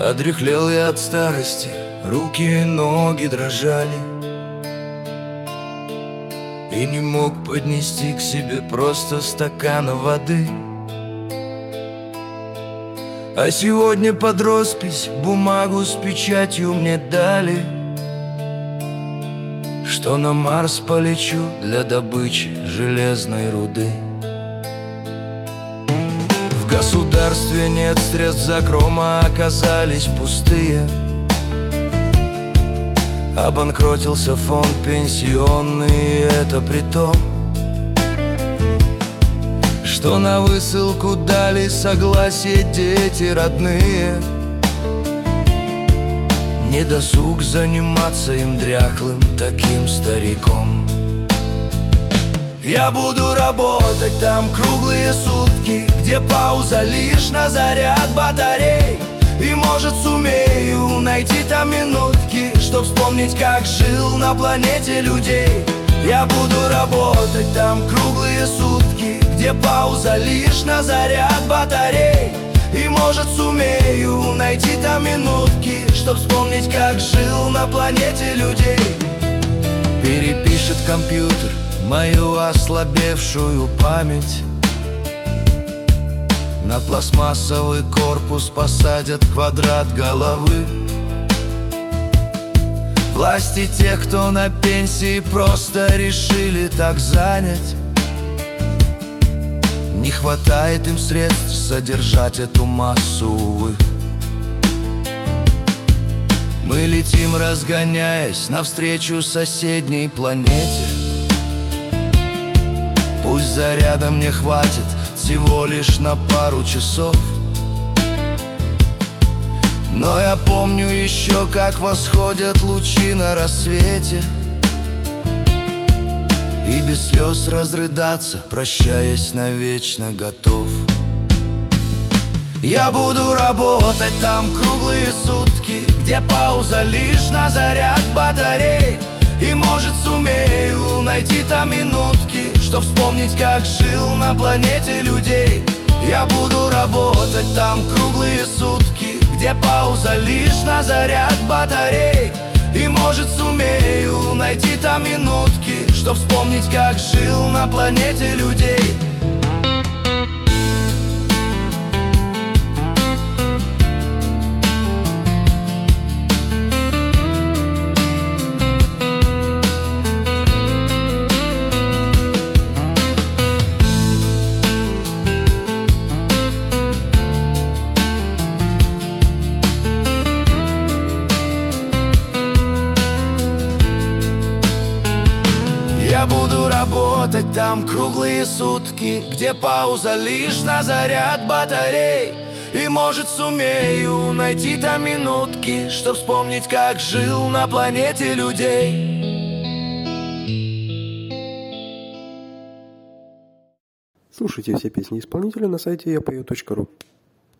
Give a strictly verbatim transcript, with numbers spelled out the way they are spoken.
Одряхлел я от старости, руки и ноги дрожали, и не мог поднести к себе просто стакана воды. А сегодня под роспись бумагу с печатью мне дали, что на Марс полечу для добычи железной руды. В государстве нет средств закрома, оказались пустые. Обанкротился фонд пенсионный, и это при том, что на высылку дали согласие дети родные. Не досуг заниматься им дряхлым таким стариком. Я буду работать там круглые сутки, где пауза лишь на заряд батарей. И может сумею найти там минутки, чтоб вспомнить, как жил на планете людей. Я буду работать там круглые сутки, где пауза лишь на заряд батарей. И может сумею найти там минутки, чтоб вспомнить, как жил на планете людей. Перепишет компьютер мою ослабевшую память, на пластмассовый корпус посадят квадрат головы. Власти тех, кто на пенсии, просто решили так занять. Не хватает им средств содержать эту массу, увы. Мы летим, разгоняясь навстречу соседней планете. Пусть заряда мне хватит всего лишь на пару часов, но я помню еще, как восходят лучи на рассвете, и без слез разрыдаться, прощаясь навечно, готов. Я буду работать там круглые сутки, где пауза лишь на заряд батарей. И может сумею найти там минутки, чтоб вспомнить, как жил на планете людей. Я буду работать там круглые сутки, где пауза лишь на заряд батарей. И может сумею найти там минутки, чтоб вспомнить, как жил на планете людей. Я буду работать там круглые сутки, где пауза лишь на заряд батарей. И может сумею найти там минутки, чтоб вспомнить, как жил на планете людей. Слушайте все песни исполнителя на сайте я пою точка ру.